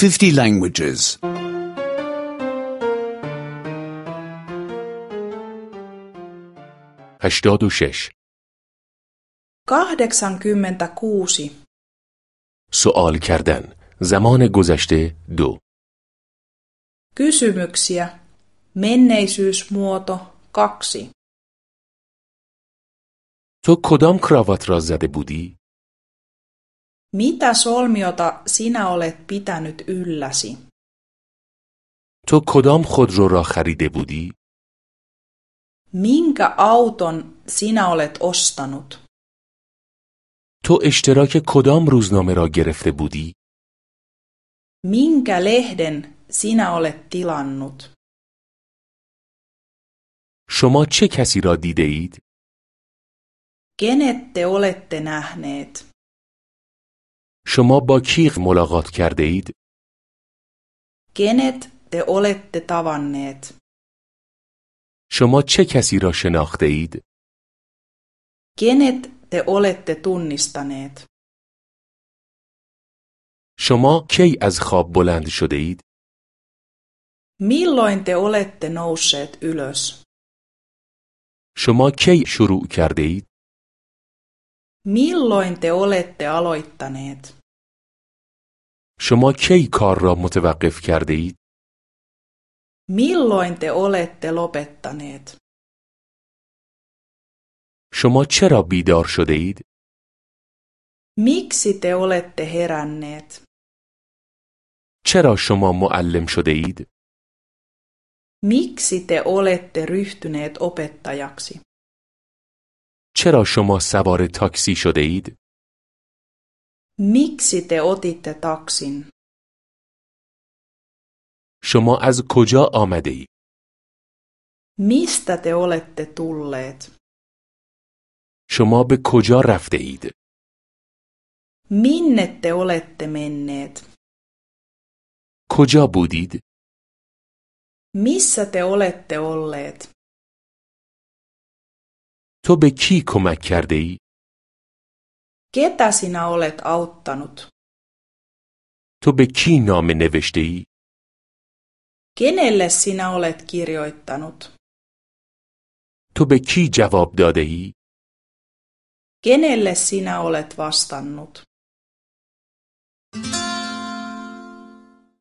50 languages. 86. 86. سوال کردن. زمان گذشته 2. Kysymyksiä. Menneisyysmuoto 2. تو کدام کراوات را زده بودی؟ Mitä solmiota sinä olet pitänyt ylläsi? تو کدام خودرو را خریده بودی؟ Minkä auton sinä olet ostanut? تو اشتراک کدام روزنامه را گرفته بودی؟ Minkä lehden sinä olet tilannut? شما چه کسی را دیده اید؟ Kenet te olette nähneet? شما با کی ملاقات کرده اید؟ Kenet te olette tavanneet? شما چه کسی را شناخته اید؟ Kenet te olette tunnistaneet? شما کی از خواب بلند شده اید؟ Milloin te olette nousseet ylös? شما کی شروع کرده اید؟ Milloin te olette aloittaneet? شما کی کار را متوقف کرده اید؟ Milloin te olette lopettaneet? شما چرا بیدار شده اید؟ Miksi te olette heränneet? چرا شما معلم شده اید؟ Miksi te olette ryhtyneet opettajaksi? چرا شما سوار تاکسی شده اید؟ Miksi te otitte taksin? شما از کجا آمده اید؟ Mistä te olette tulleet? شما به کجا رفته اید؟ Minne te olette menneet? کجا بودید؟ Missä te olette olleet? تو به کی کمک کرده ای؟ Ketä sinä olet auttanut? تو به کی نامه نوشته ای؟ Kenelle sinä olet kirjoittanut? تو به کی جواب داده ای؟ Kenelle sinä olet vastannut?